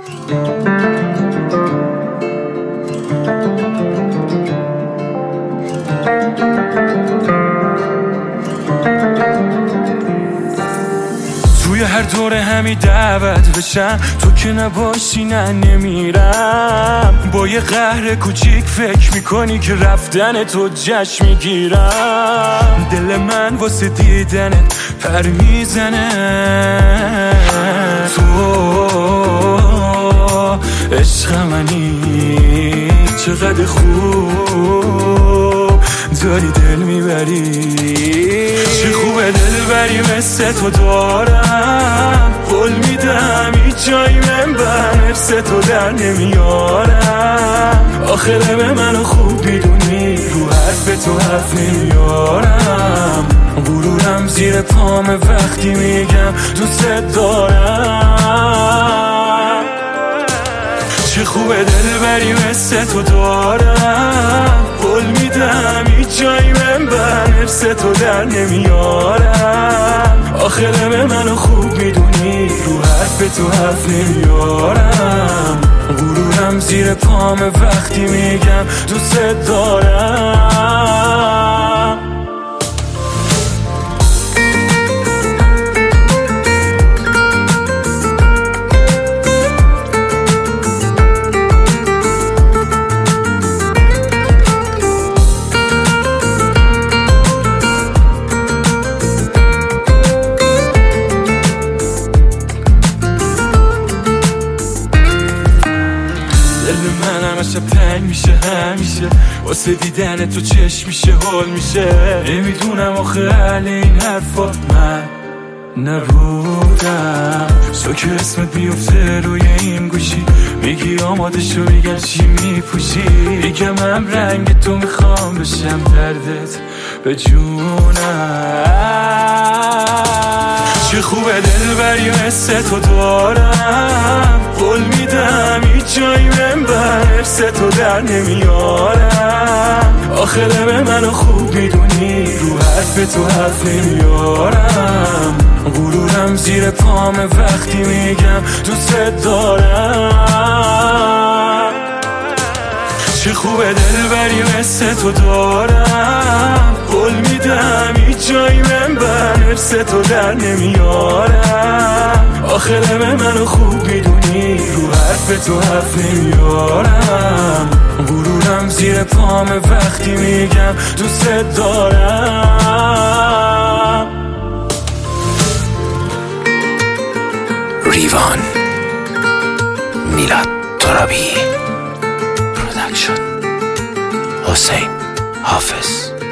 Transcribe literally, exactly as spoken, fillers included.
توی هر دوره همی دعوت بشم، تو که نباشی نه نمیرم. با یه قهر کوچیک فکر میکنی که رفتن تو جشن میگیرم. دل من واسه دیدنت پر میزنه، تو عشق منی. چقدر خوب داری دل میبری، چه خوبه دل بری مثل تو دارم. قول میدم هیچ جایی من بر حفظ تو در نمیارم. آخه به منو خوب میدونی، رو حرف تو حرف نمیارم. غرورم زیر پام وقتی میگم دوست دارم. چه خوبه دل بری مثل تو دارم. قول میدم هیچ جایی من بر حفظ تو در نمیارم. آخه به منو خوب میدونی، رو حرف تو حرف نمیارم. غرورم زیر پام وقتی میگم دوست دارم. همشه تنگ میشه همیشه واسه دیدن تو چشم میشه حال میشه. نمیدونم آخه اهل این حرفا من نبودم. تو که اسمت بیفته روی این گوشی، میگی آماده شو میگم چی میپوشی. میگم هم رنگ تو میخوام بشم دردت به جونم. چه خوبه دل بری مثل تو دارم. قول میدم هیچ جایی من بر حفظ تو در نمیارم. آخه به منو خوب میدونی، رو حرف تو حرف نمیارم. غرورم زیر پام وقتی میگم دوست دارم. چه خوبه دل بری مثل تو دارم. قول میدم هیچ جایی من بر حفظ تو در نمیارم. آخه به منو خوب میدونی، رو حرف تو حرف نمیارم. غرورم زیر پام وقتی میگم دوست دارم. ریوان میلاد ترابی پرودکشن حسین حافظ.